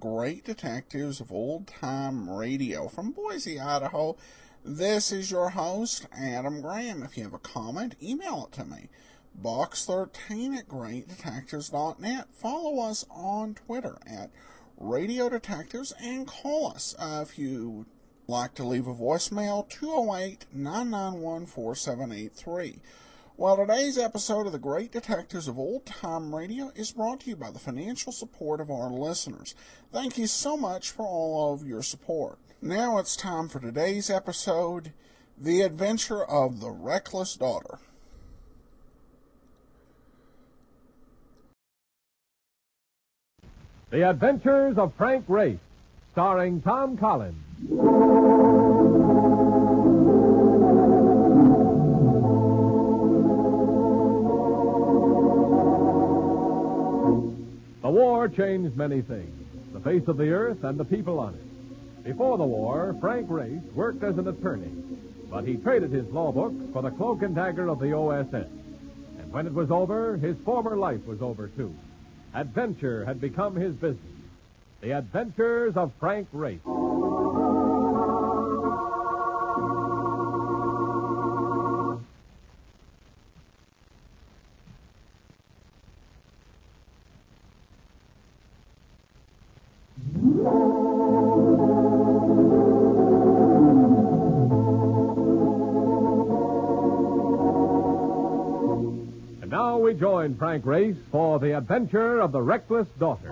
great detectives of old-time radio. From Boise, Idaho, this is your host, Adam Graham. If you have a comment, email it to me. Box13 at greatdetectives.net. Follow us on Twitter at Radio Detectives and call us if you like to leave a voicemail, 208-991-4783. Well, today's episode of The Great Detectives of Old Time Radio is brought to you by the financial support of our listeners. Thank you so much for all of your support. Now it's time for today's episode, The Adventure of the Reckless Daughter. The Adventures of Frank Race, starring Tom Collins. The war changed many things, the face of the earth and the people on it. Before the war, Frank Race worked as an attorney, but he traded his law books for the cloak and dagger of the OSS. And when it was over, his former life was over, too. Adventure had become his business. The Adventures of Frank Race. And now we join Frank Race for The Adventure of the Reckless Daughter.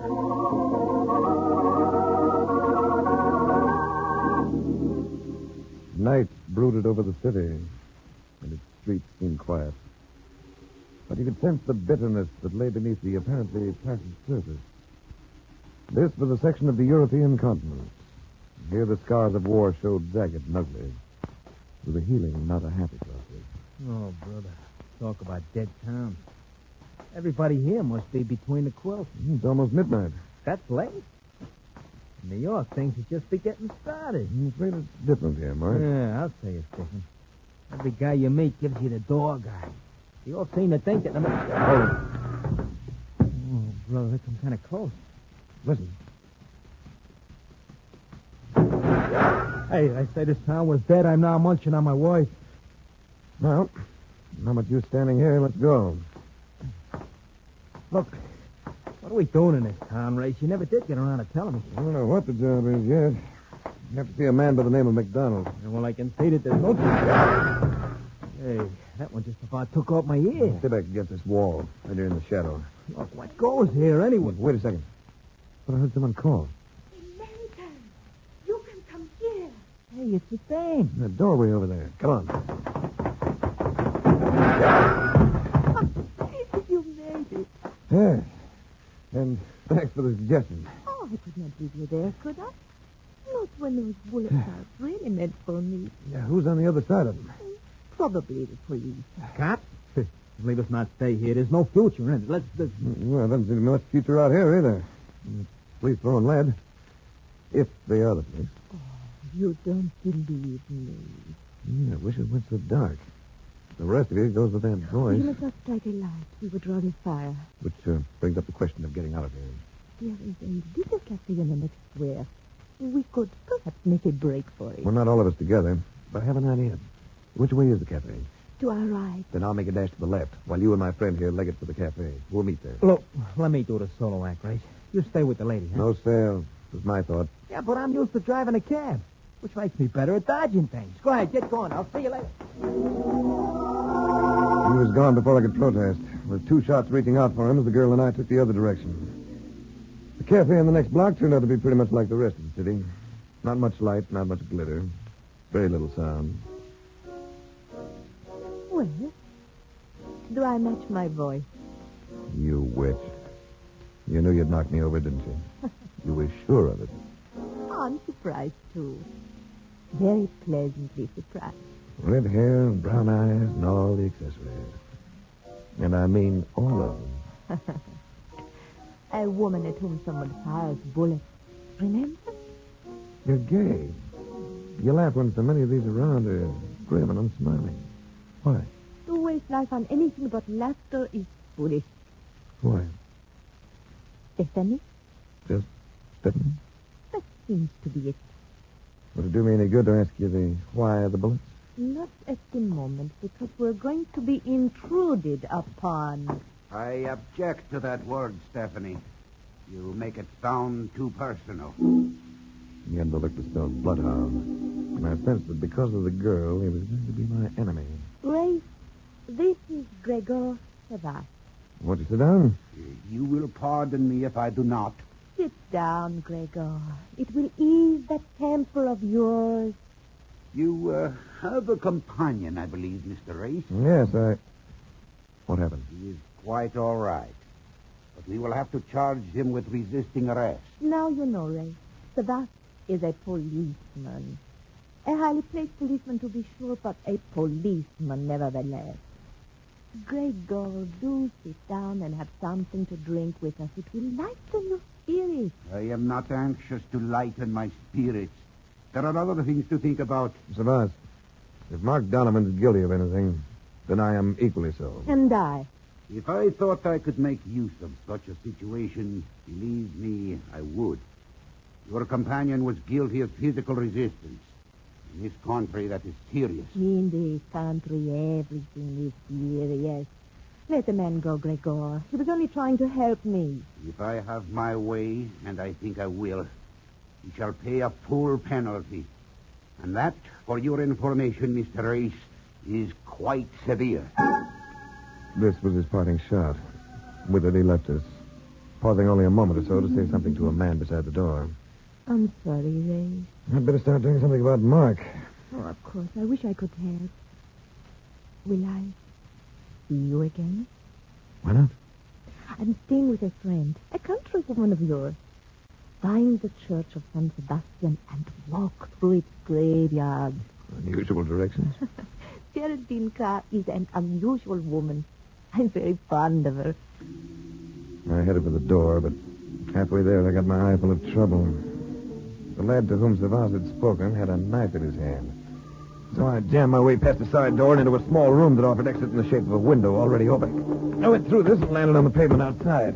Night brooded over the city, and its streets seemed quiet. But you could sense the bitterness that lay beneath the apparently placid surface. This was a section of the European continent. Here the scars of war showed jagged and ugly. It was a healing, not a happy process. Oh, brother. Talk about dead towns. Everybody here must be between the quilts. It's almost midnight. That's late. In New York, things would just be getting started. I'm afraid it's different here, Mark. Yeah, I'll say it's different. Every guy you meet gives you the dog eye. You all seem to think that... Oh, brother, that comes kind of close. Listen. Hey, I say this town was dead. I'm now munching on my wife. Well, not much use standing here. Let's go. Look, what are we doing in this town, Race? You never did get around to telling me. I don't know what the job is yet. You have to see a man by the name of McDonald. Well, I can see that there's no... Hey, that one just about took off my ear. Stay back against this wall, right there in the shadow. Look, what goes here anyway? Wait a second. But I heard someone call. American, you can come here. Hey, it's the same. The doorway over there. Come on. You made it. Yes. And thanks for the suggestion. Oh, I could not leave you there, could I? Not when those bullets are really meant for me. Yeah, who's on the other side of them? Probably the police. Cops? Leave us not stay here. There's no future in it. Let's... Well, doesn't seem to be much future out here either. Police throwing lead. If they are the police. Oh, you don't believe me. I wish it went so dark. The rest of you goes with that voice. You must not strike a light. We would draw the fire. Which brings up the question of getting out of here. There is a little cafe in the next square. We could perhaps make a break for it. Well, not all of us together, but I have an idea. Which way is the cafe? To our right. Then I'll make a dash to the left, while you and my friend here leg it for the cafe. We'll meet there. Look, let me do the solo act, Race. You stay with the lady, huh? No sale. Was my thought. Yeah, but I'm used to driving a cab, which makes me better at dodging things. Go ahead, get going. I'll see you later. He was gone before I could protest. With two shots reaching out for him as the girl and I took the other direction. The cafe in the next block turned out to be pretty much like the rest of the city. Not much light, not much glitter. Very little sound. Well, do I match my voice? You witch. You knew you'd knock me over, didn't you? You were sure of it. Oh, I'm surprised, too. Very pleasantly surprised. Red hair and brown eyes and all the accessories. And I mean all of them. A woman at whom someone fires bullets. Remember? You're gay. You laugh when so many of these around are grim and unsmiling. Why? To waste life on anything but laughter is foolish. Why? Stephanie? Just Stephanie? That seems to be it. Would it do me any good to ask you the why of the bullets? Not at the moment, because we're going to be intruded upon. I object to that word, Stephanie. You make it sound too personal. He had the look to spell bloodhound. And I sensed that because of the girl, he was going to be my enemy. Grace, this is Gregor Savas. Won't you sit down? You will pardon me if I do not. Sit down, Gregor. It will ease that temper of yours. You have a companion, I believe, Mr. Race. Yes, What happened? He is quite all right. But we will have to charge him with resisting arrest. Now you know, Ray. Savas is a policeman. A highly placed policeman, to be sure, but a policeman nevertheless. Gregor, do sit down and have something to drink with us. It will lighten your spirits. I am not anxious to lighten my spirits. There are other things to think about. Savas, if Mark Donovan's guilty of anything, then I am equally so. And I. If I thought I could make use of such a situation, believe me, I would. Your companion was guilty of physical resistance. In this country, that is serious. In this country, everything is serious. Let the man go, Gregor. He was only trying to help me. If I have my way, and I think I will, he shall pay a full penalty. And that, for your information, Mr. Race, is quite severe. This was his parting shot. With it, he left us, pausing only a moment or so to say something to a man beside the door. I'm sorry, Ray. I'd better start doing something about Mark. Oh, of course. I wish I could help. Will I see you again? Why not? I'm staying with a friend, a countrywoman of yours. Find the church of San Sebastian and walk through its graveyard. Unusual directions. Geraldine Carr is an unusual woman. I'm very fond of her. I headed for the door, but halfway there I got my eye full of trouble. The lad to whom Savas had spoken had a knife in his hand. So I jammed my way past the side door and into a small room that offered exit in the shape of a window already open. I went through this and landed on the pavement outside.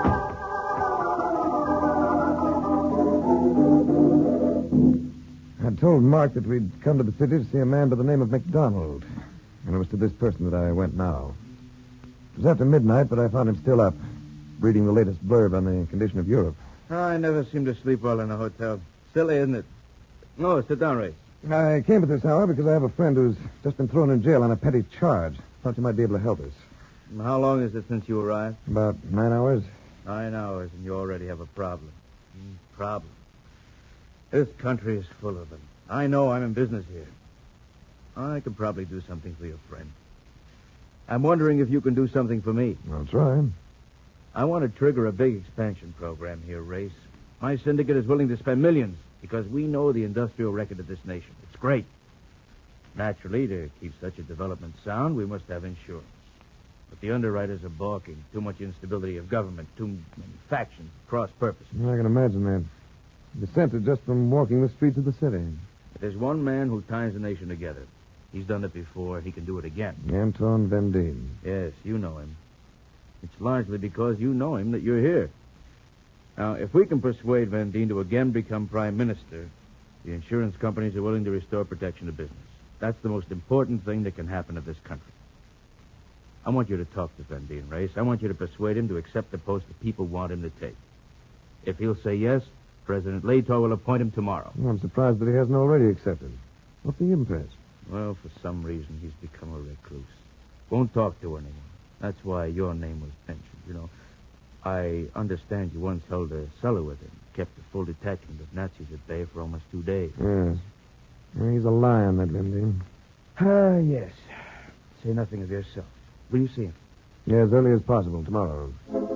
I'd told Mark that we'd come to the city to see a man by the name of MacDonald. And it was to this person that I went now. It was after midnight, but I found him still up, reading the latest blurb on the condition of Europe. Oh, I never seem to sleep well in a hotel. Silly, isn't it? No, sit down, Ray. I came at this hour because I have a friend who's just been thrown in jail on a petty charge. Thought you might be able to help us. How long is it since you arrived? About 9 hours. 9 hours, and you already have a problem. Problem. This country is full of them. I know I'm in business here. I could probably do something for your friend. I'm wondering if you can do something for me. I'll try. I want to trigger a big expansion program here, Race. My syndicate is willing to spend millions because we know the industrial record of this nation. It's great. Naturally, to keep such a development sound, we must have insurance. But the underwriters are balking. Too much instability of government, too many factions, cross-purposes. I can imagine that. You sense it just from walking the streets of the city. There's one man who ties the nation together. He's done it before. He can do it again. Anton Vendine. Yes, you know him. It's largely because you know him that you're here. Now, if we can persuade Vendine to again become prime minister, the insurance companies are willing to restore protection to business. That's the most important thing that can happen to this country. I want you to talk to Vendine, Race. I want you to persuade him to accept the post that people want him to take. If he'll say yes, President Lator will appoint him tomorrow. Well, I'm surprised that he hasn't already accepted. What's the impasse? Well, for some reason, he's become a recluse. Won't talk to anyone. That's why your name was mentioned. You know, I understand you once held a cellar with him, kept a full detachment of Nazis at bay for almost 2 days. Yes. Well, he's a lion, that Vendine. Yes. Say nothing of yourself. Will you see him? Yeah, as early as possible, tomorrow.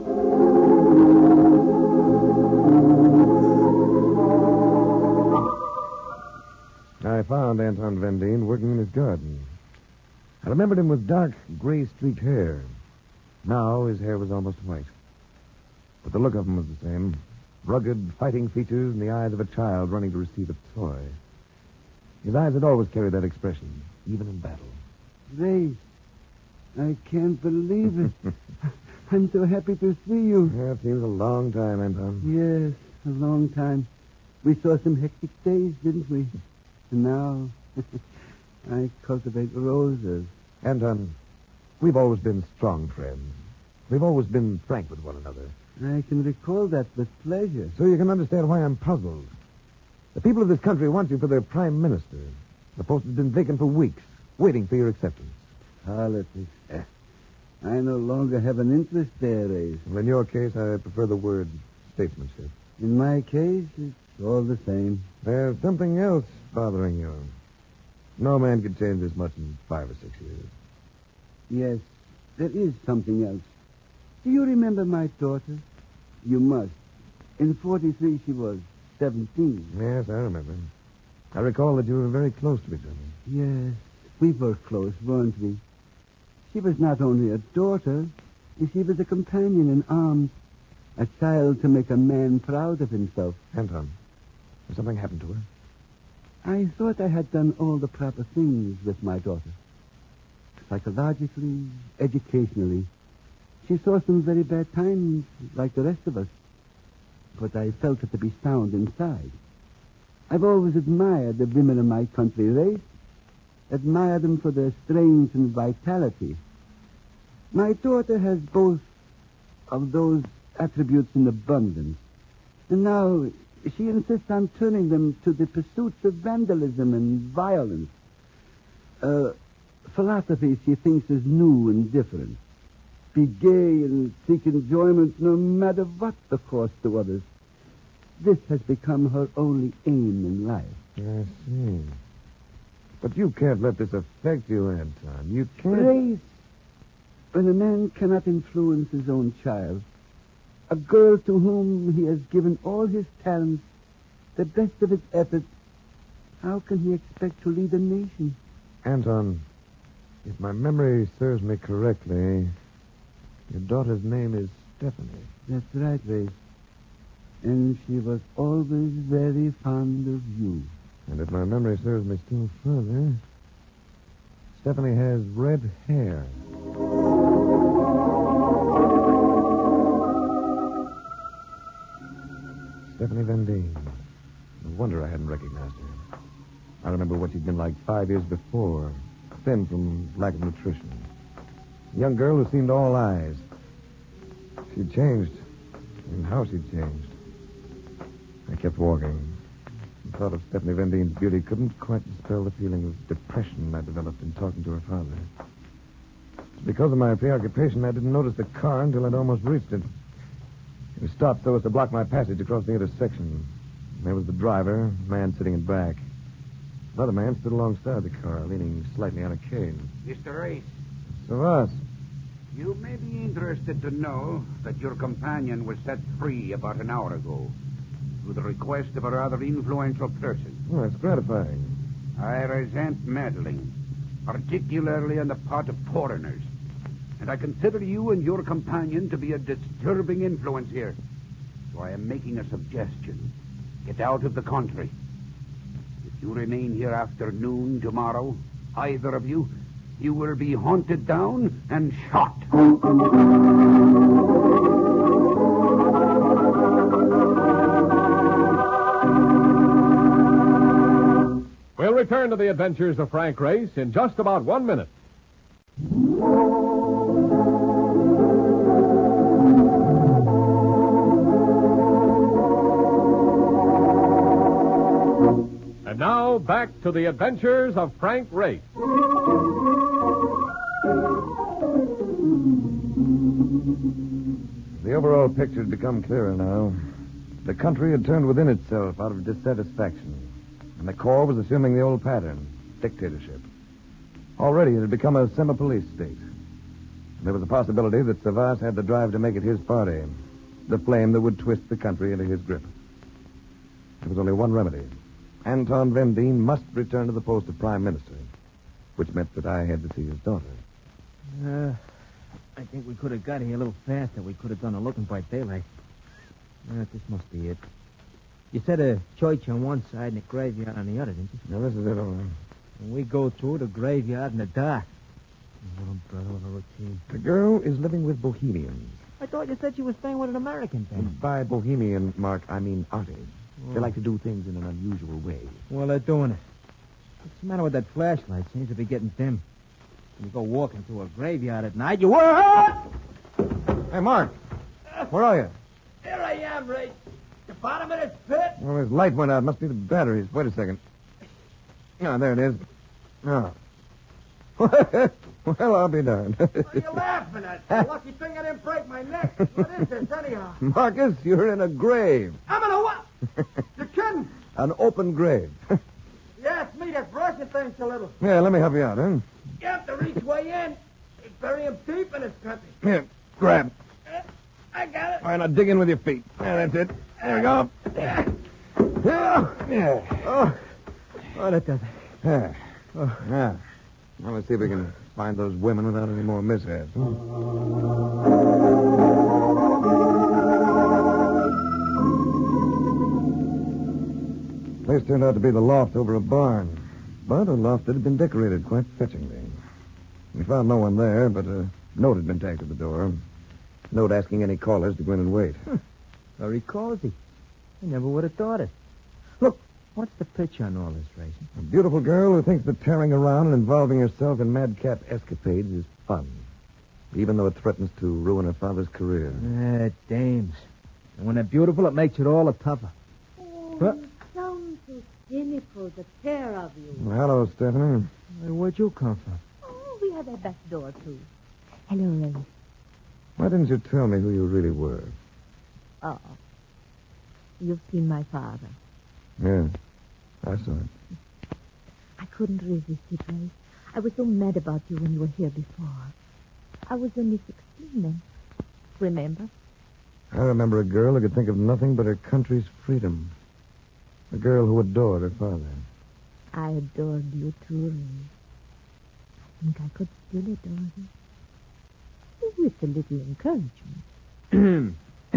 I found Anton Vendine working in his garden. I remembered him with dark, gray-streaked hair. Now his hair was almost white. But the look of him was the same. Rugged, fighting features and the eyes of a child running to receive a toy. His eyes had always carried that expression, even in battle. Ray, I can't believe it. I'm so happy to see you. Yeah, it seems a long time, Anton. Yes. a long time. We saw some hectic days, didn't we? And now I cultivate roses. Anton, we've always been strong friends. We've always been frank with one another. I can recall that with pleasure. So you can understand why I'm puzzled. The people of this country want you for their prime minister. The post has been vacant for weeks, waiting for your acceptance. Politics. I no longer have an interest there, Ace. Well, in your case, I prefer the word statesmanship. In my case, it's all the same. There's something else bothering you. No man could change this much in 5 or 6 years. Yes, there is something else. Do you remember my daughter? You must. In 43, she was 17. Yes, I remember. I recall that you were very close to each other. Yes, we were close, weren't we? She was not only a daughter, she was a companion in arms, a child to make a man proud of himself. Anton, has something happened to her? I thought I had done all the proper things with my daughter. Psychologically, educationally. She saw some very bad times, like the rest of us. But I felt her to be sound inside. I've always admired the women of my country race. Admire them for their strength and vitality. My daughter has both of those attributes in abundance. And now she insists on turning them to the pursuits of vandalism and violence. Philosophy she thinks is new and different. Be gay and seek enjoyment no matter what the cost to others. This has become her only aim in life. I see. But you can't let this affect you, Anton. You can't... Grace, when a man cannot influence his own child, a girl to whom he has given all his talents, the best of his efforts, how can he expect to lead a nation? Anton, if my memory serves me correctly, your daughter's name is Stephanie. That's right, Grace. And she was always very fond of you. And if my memory serves me still further, Stephanie has red hair. Stephanie Vendine. No wonder I hadn't recognized her. I remember what she'd been like 5 years before, thin from lack of nutrition. A young girl who seemed all eyes. She'd changed, and how she'd changed. I kept walking. The thought of Stephanie Vendine's beauty couldn't quite dispel the feeling of depression I developed in talking to her father. Because of my preoccupation, I didn't notice the car until I'd almost reached it. It stopped so as to block my passage across the intersection. There was the driver, a man sitting in back. Another man stood alongside the car, leaning slightly on a cane. Mr. Race, So us. you may be interested to know that your companion was set free about an hour ago through the request of a rather influential person. Oh, that's gratifying. I resent meddling, particularly on the part of foreigners. And I consider you and your companion to be a disturbing influence here. So I am making a suggestion. Get out of the country. If you remain here after noon tomorrow, either of you, you will be hunted down and shot. We'll return to the adventures of Frank Race in just about 1 minute. And now, back to the adventures of Frank Race. The overall picture had become clearer now. The country had turned within itself out of dissatisfaction. And the Corps was assuming the old pattern, dictatorship. Already it had become a semi-police state. There was a possibility that Savas had the drive to make it his party, the flame that would twist the country into his grip. There was only one remedy. Anton Vendine must return to the post of Prime Minister, which meant that I had to see his daughter. I think we could have got here a little faster. We could have done the looking by daylight. This must be it. You said a church on one side and a graveyard on the other, didn't you? Now, this is it, all right. And we go through the graveyard in the dark. What a brother of a routine. The girl is living with Bohemians. I thought you said she was staying with an American family. By bohemian, Mark, I mean artists. They like to do things in an unusual way. Well, they're doing it. What's the matter with that flashlight? Seems to be getting dim. When you go walking through a graveyard at night, you... Hey, Mark. Where are you? Here I am, Ray. The bottom of this pit. Well, his light went out. Must be the batteries. Wait a second. Ah, there it is. Oh. Well, I'll be darned. What are you laughing at? The lucky thing I didn't break my neck. What is this, anyhow? Marcus, you're in a grave. I'm in a what? You're kidding? An open grave. Yeah, it's me that's rushing things a little. Yeah, let me help you out, huh? You have to reach way in. They bury him deep in this country. Here, grab. I got it. All right, now dig in with your feet. Yeah, that's it. There we go. Yeah. Oh, that does it. Yeah. Yeah. Well, let's see if we can find those women without any more mishaps. Place turned out to be the loft over a barn. But a loft that had been decorated quite fetchingly. We found no one there, but a note had been tacked at the door. A note asking any callers to go in and wait. Very cozy. I never would have thought it. Look, what's the picture on all this, Racing? A beautiful girl who thinks that tearing around and involving herself in madcap escapades is fun. Even though it threatens to ruin her father's career. Dames. And when they're beautiful, it makes it all the tougher. Oh, Huh? you sound so cynical, the pair of you. Well, hello, Stephanie. Where'd you come from? Oh, we have a back door, too. Hello, Ray. Why didn't you tell me who you really were? Oh. You've seen my father. Yeah, I saw it. I couldn't resist it, Ray. I was so mad about you when you were here before. I was only 16 then. Remember? I remember a girl who could think of nothing but her country's freedom. A girl who adored her father. I adored you too, Ray. I think I could still adore you. With a little encouragement.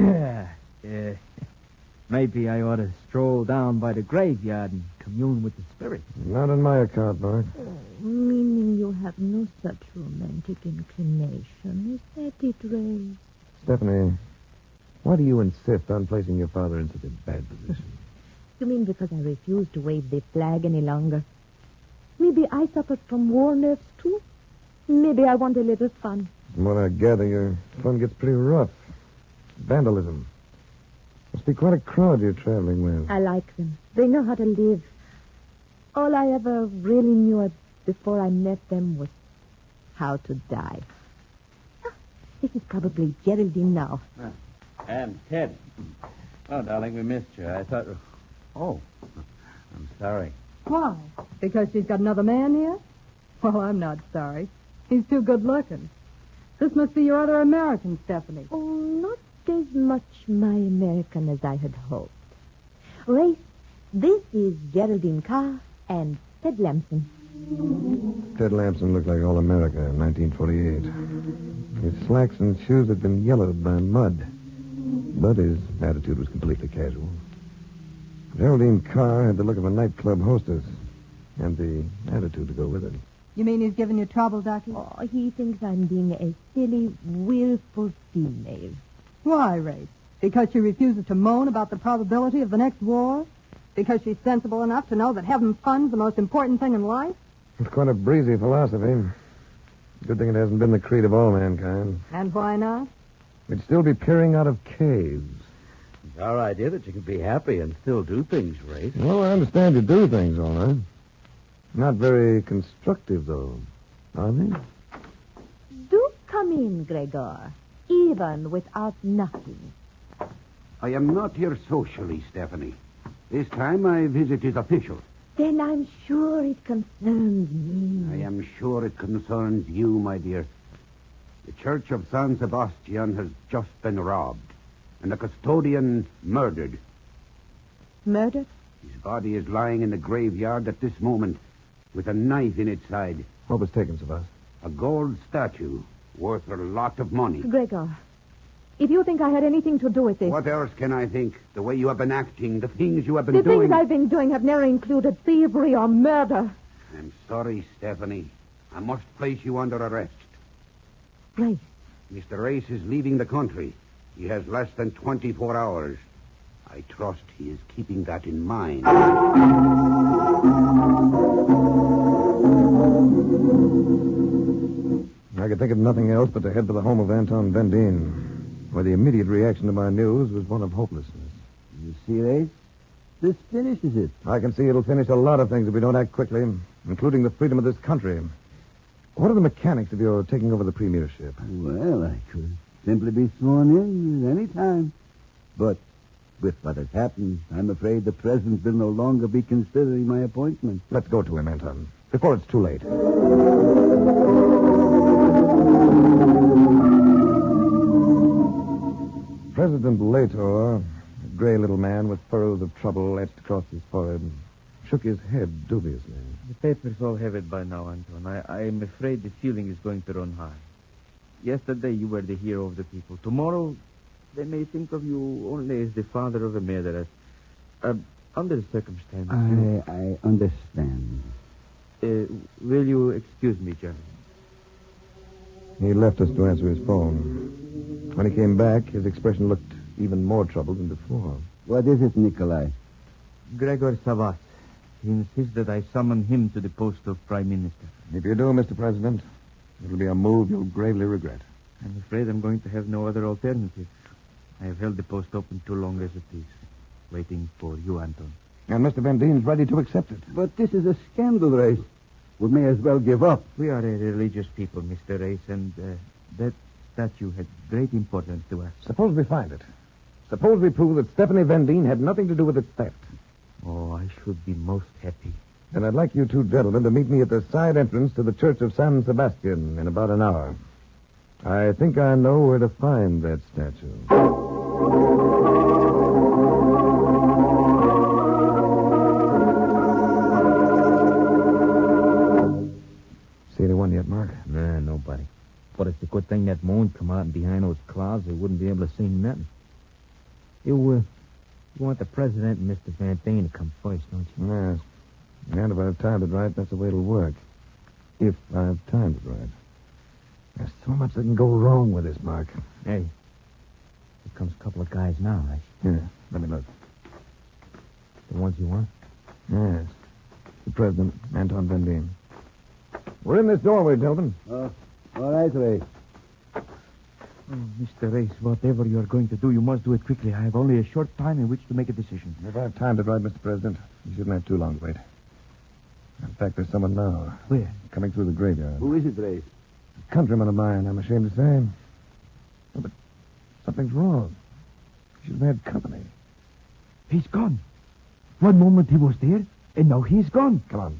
Maybe I ought to stroll down by the graveyard and commune with the spirits. Not on my account, Mark. Oh, meaning you have no such romantic inclination. Is that it, Ray? Stephanie, why do you insist on placing your father in such a bad position? You mean because I refuse to wave the flag any longer? Maybe I suffered from war nerves, too? Maybe I want a little fun. From what I gather, your fun gets pretty rough. Vandalism. Must be quite a crowd you're traveling with. I like them. They know how to live. All I ever really knew before I met them was how to die. Ah, this is probably Geraldine now. And Ted. Oh, darling, we missed you. I thought... Oh, I'm sorry. Why? Because she's got another man here? Well, I'm not sorry. He's too good looking. This must be your other American, Stephanie. Oh, not as much my American as I had hoped. Ray, this is Geraldine Carr and Ted Lamson. Ted Lamson looked like All-America in 1948. His slacks and shoes had been yellowed by mud, but his attitude was completely casual. Geraldine Carr had the look of a nightclub hostess, and the attitude to go with it. You mean he's giving you trouble, Ducky? Oh, he thinks I'm being a silly, willful female. Why, Ray? Because she refuses to moan about the probability of the next war? Because she's sensible enough to know that having fun's the most important thing in life? It's quite a breezy philosophy. Good thing it hasn't been the creed of all mankind. And why not? We'd still be peering out of caves. It's our idea that you can be happy and still do things, Ray. Well, I understand you do things, all right. Not very constructive, though, are they? Do come in, Gregor, even without knocking. I am not here socially, Stephanie. This time my visit is official. Then I'm sure it concerns me. I am sure it concerns you, my dear. The Church of San Sebastian has just been robbed, and the custodian murdered. Murdered? His body is lying in the graveyard at this moment, with a knife in its side. What was taken, Sebastian? A gold statue worth a lot of money. Gregor, if you think I had anything to do with this... What else can I think? The way you have been acting, the things you have been The doing. things I've been doing have never included thievery or murder. I'm sorry, Stephanie. I must place you under arrest. Grace, Mr. Race is leaving the country. He has less than 24 hours. I trust he is keeping that in mind. I could think of nothing else but to head for the home of Anton Vendine, where the immediate reaction to my news was one of hopelessness. You see, Race? This finishes it. I can see it'll finish a lot of things if we don't act quickly, including the freedom of this country. What are the mechanics of your taking over the premiership? Well, I could simply be sworn in at any time. But with what has happened, I'm afraid the president will no longer be considering my appointment. Let's go to him, Anton, before it's too late. President Lator, a gray little man with furrows of trouble etched across his forehead, shook his head dubiously. The papers all have it by now, Anton. I'm afraid the feeling is going to run high. Yesterday you were the hero of the people. Tomorrow they may think of you only as the father of a murderer. Under the circumstances... I understand. Will you excuse me, General? He left us to answer his phone. When he came back, his expression looked even more troubled than before. What is it, Nikolai? Gregor Savas. He insists that I summon him to the post of Prime Minister. If you do, Mr. President, it'll be a move you'll gravely regret. I'm afraid I'm going to have no other alternative. I have held the post open too long as it is, waiting for you, Anton. And Mr. Vendine's ready to accept it. But this is a scandal, Race. We may as well give up. We are a religious people, Mr. Race, and that statue had great importance to us. Suppose we find it. Suppose we prove that Stephanie Vendine had nothing to do with its theft. Oh, I should be most happy. Then I'd like you two gentlemen to meet me at the side entrance to the Church of San Sebastian in about an hour. I think I know where to find that statue. See anyone yet, Mark? Nah, nobody. But it's a good thing that moon come out and behind those clouds, they wouldn't be able to see nothing. You want the president and Mr. Van Dane to come first, don't you? Yes. And if I have timed it right, that's the way it'll work. If I have timed it right. There's so much that can go wrong with this, Mark. Hey, here comes a couple of guys now, right? Yeah, let me look. The ones you want? Yes. The president, Anton Vendine. We're in this doorway, gentlemen. All right, Ray. Oh, Mr. Race, whatever you're going to do, you must do it quickly. I have only a short time in which to make a decision. If I've timed it right, Mr. President, you shouldn't have too long to wait. In fact, there's someone now. Where? Coming through the graveyard. Who is it, Ray? A countryman of mine, I'm ashamed to say. Oh, but something's wrong. He should have had company. He's gone. One moment he was there, and now he's gone. Come on.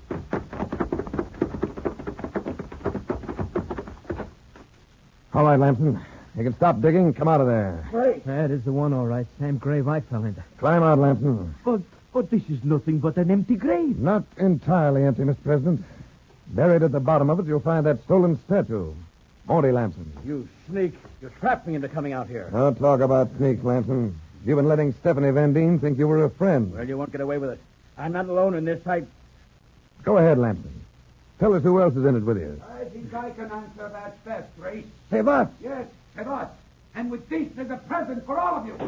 All right, Lamson. You can stop digging. Come out of there. Right. That is the one, all right. Same grave I fell into. Climb out, Lamson. But this is nothing but an empty grave. Not entirely empty, Mr. President. Buried at the bottom of it, you'll find that stolen statue. Won't he, Lamson? You sneak. You trapped me into coming out here. Don't talk about sneaks, Lamson. You've been letting Stephanie Vendine think you were a friend. Well, you won't get away with it. I'm not alone in this. Go ahead, Lamson. Tell us who else is in it with you. I think I can answer that best, Race. Say what? Yes, Sebas. And with this, there's a present for all of you.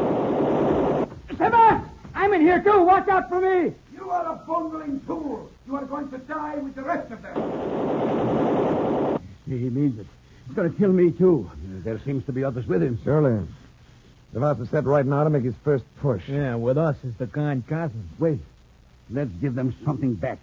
Sebas! I'm in here, too. Watch out for me. You are a bungling fool. You are going to die with the rest of them. He means it. He's going to kill me, too. There seems to be others with him. Surely. Savas is set right now to make his first push. Yeah, with us is the Gone cousin. Wait. Let's give them something back.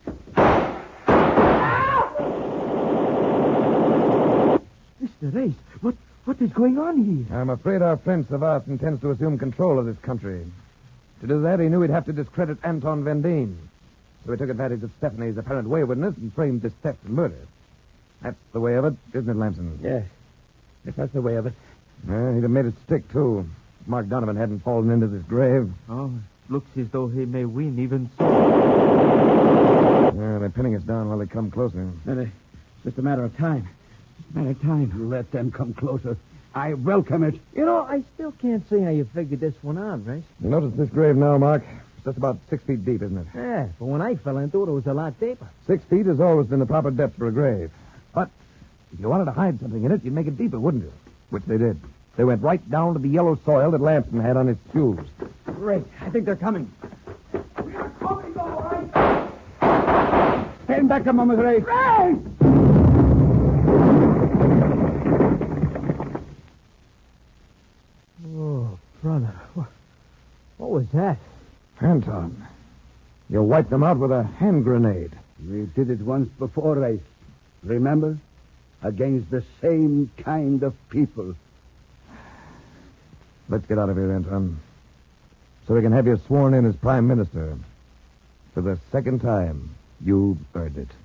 Mr. Race, what is going on here? I'm afraid our friend Savas intends to assume control of this country. To do that, he knew he'd have to discredit Anton Vendine. So he took advantage of Stephanie's apparent waywardness and framed this theft and murder. That's the way of it, isn't it, Lamson? Yes. If that's the way of it. He'd have made it stick, too. If Mark Donovan hadn't fallen into this grave. Oh, it looks as though he may win even so. They're pinning us down while they come closer. It's just a matter of time. Let them come closer. I welcome it. You know, I still can't see how you figured this one out, Race. You notice this grave now, Mark? It's just about 6 feet deep, isn't it? Yeah, but when I fell into it, it was a lot deeper. 6 feet has always been the proper depth for a grave. But If you wanted to hide something in it, you'd make it deeper, wouldn't you? Which they did. They went right down to the yellow soil that Lamson had on his shoes. Great. I think they're coming. We are coming, all right. Stand back a moment, Ray. Ray! Oh, brother. What was that? Anton, you wiped them out with a hand grenade. We did it once before, Ray. Remember? Against the same kind of people. Let's get out of here, Anton. So we can have you sworn in as Prime Minister. For the second time, you've earned it.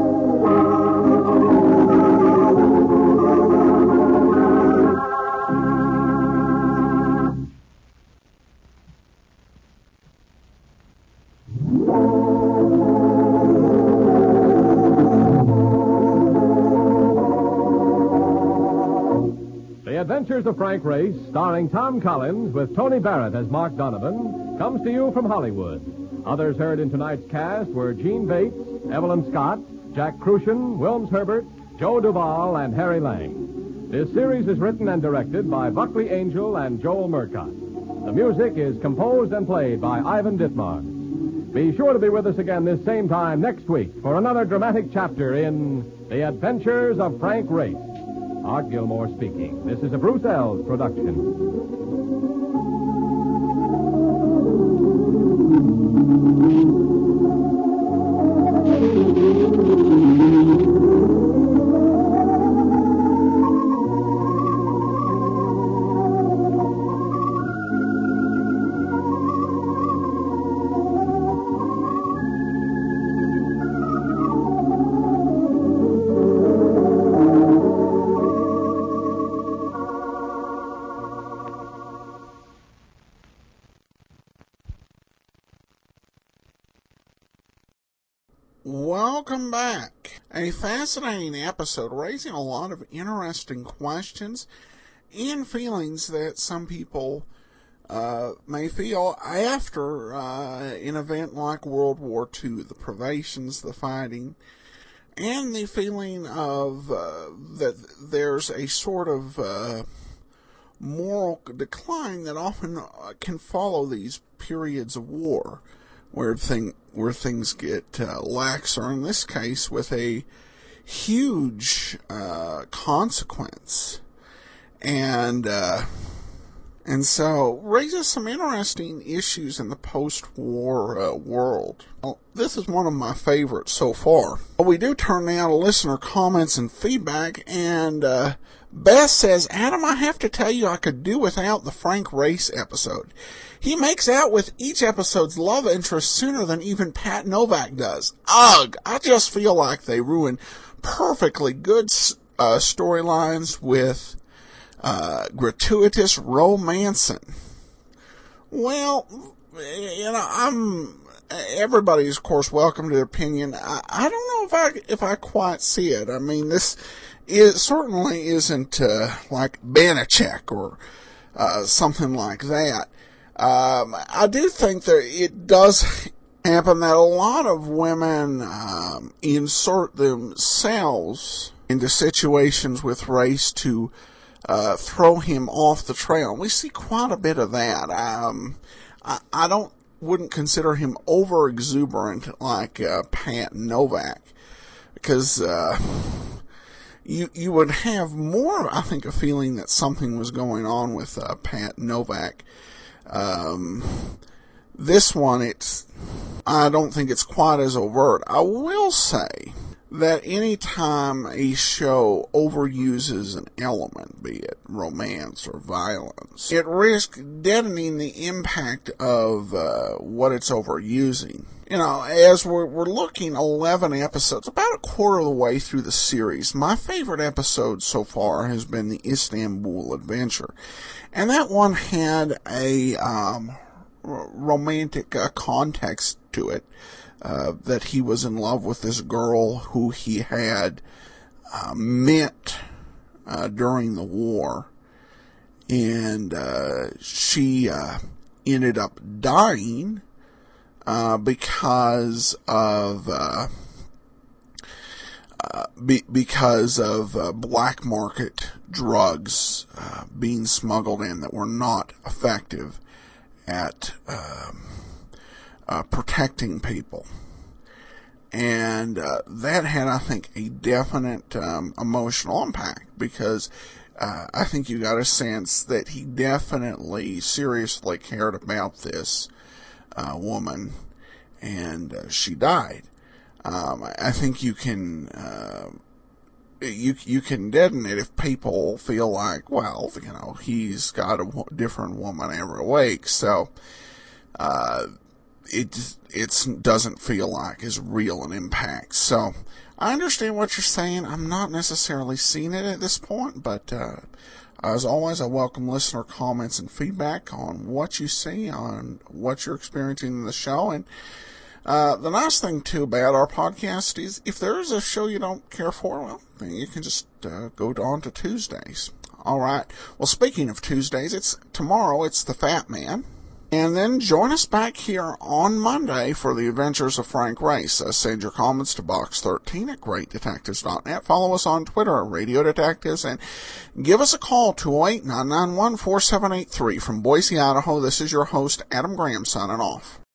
The Adventures of Frank Race, starring Tom Collins with Tony Barrett as Mark Donovan, comes to you from Hollywood. Others heard in tonight's cast were Gene Bates, Evelyn Scott, Jack Crucian, Wilms Herbert, Joe Duvall, and Harry Lang. This series is written and directed by Buckley Angel and Joel Murcott. The music is composed and played by Ivan Ditmars. Be sure to be with us again this same time next week for another dramatic chapter in The Adventures of Frank Race. Art Gilmore speaking. This is a Bruce Ells production. Welcome back. A fascinating episode raising a lot of interesting questions and feelings that some people may feel after an event like World War II, the privations, the fighting, and the feeling of that there's a sort of moral decline that often can follow these periods of war, where things get laxer, in this case with a huge consequence, and so raises some interesting issues in the post-war world. Well, this is one of my favorites so far. We do turn now to listener comments and feedback, and Beth says, Adam, I have to tell you I could do without the Frank Race episode. He makes out with each episode's love interest sooner than even Pat Novak does. Ugh! I just feel like they ruin perfectly good storylines with gratuitous romancing. Well, you know, everybody's, of course, welcome to their opinion. I don't know if I quite see it. I mean, it certainly isn't like Banachek or something like that. I do think that it does happen that a lot of women insert themselves into situations with Race to throw him off the trail. We see quite a bit of that. I wouldn't consider him over exuberant like Pat Novak, because you would have more, I think, a feeling that something was going on with Pat Novak. This one, I don't think it's quite as overt. I will say that any time a show overuses an element, be it romance or violence, it risks deadening the impact of what it's overusing. You know, as we're looking 11 episodes, about a quarter of the way through the series, my favorite episode so far has been the Istanbul Adventure. And that one had a romantic context to it, that he was in love with this girl who he had met during the war. And she ended up dying because of because of black market drugs being smuggled in that were not effective at protecting people. And that had, I think, a definite emotional impact, because I think you got a sense that he definitely seriously cared about this woman, and she died. I think you can you can deaden it if people feel like, well, you know, he's got a different woman every week, so it doesn't feel like as real an impact. So I understand what you're saying. I'm not necessarily seeing it at this point, but as always, I welcome listener comments and feedback on what you see, on what you're experiencing in the show. And the nice thing, too, about our podcast is if there is a show you don't care for, well, then you can just go on to Tuesdays. All right. Well, speaking of Tuesdays, tomorrow it's The Fat Man. And then join us back here on Monday for the adventures of Frank Race. Send your comments to box13 at greatdetectives.net. Follow us on Twitter at Radio Detectives, and give us a call, 208-991-4783. From Boise, Idaho, this is your host, Adam Graham, signing off.